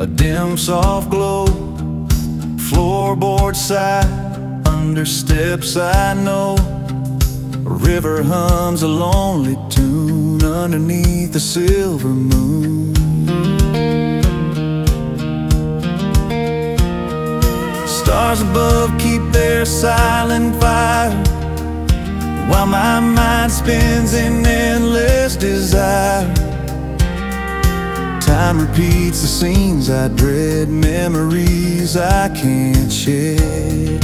a dim soft glow, floorboard sigh, under steps I know. A river hums a lonely tune underneath the silver moon. Stars above keep their silent fire, while my mind spins in endless desire. Time repeats the scenes I dread, memories I can't shed.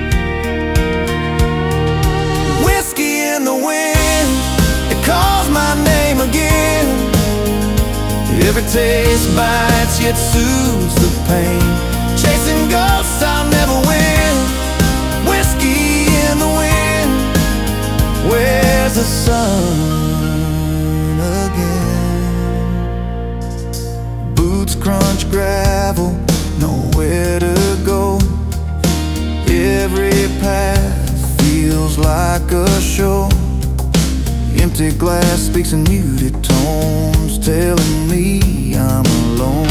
Whiskey in the wind, it calls my name again. Every taste bites yet soothes the pain. Chasing ghosts I'll never win. Whiskey in the wind, where's the sun again? Boots crunch gravel, nowhere to go. Every path feels like a show. Empty glass speaks in muted tones, telling me I'm alone.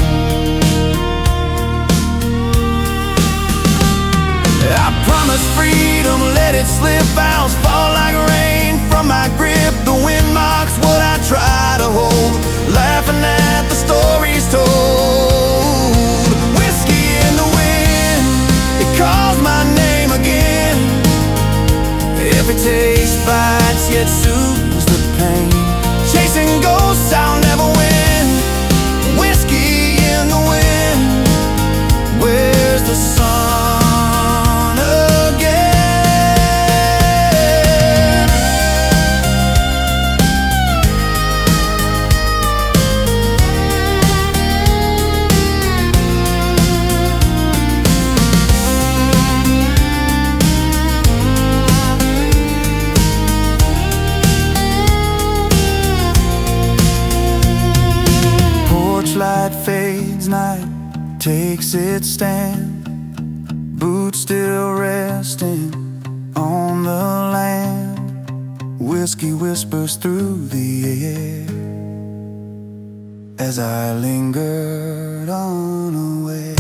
I promised freedom, let it slip. Vows fall like rain from my grip. The wind mocks what I try to hold, laughing at the stories told. Whiskey in the wind, it calls my name again. Every taste bites yet soothes the pain. Chasing ghosts I'll never win. Whiskey in the wind, where's the sun? Light fades, night takes its stand. Boots still resting on the land. Whiskey whispers through the air as I lingered unaware.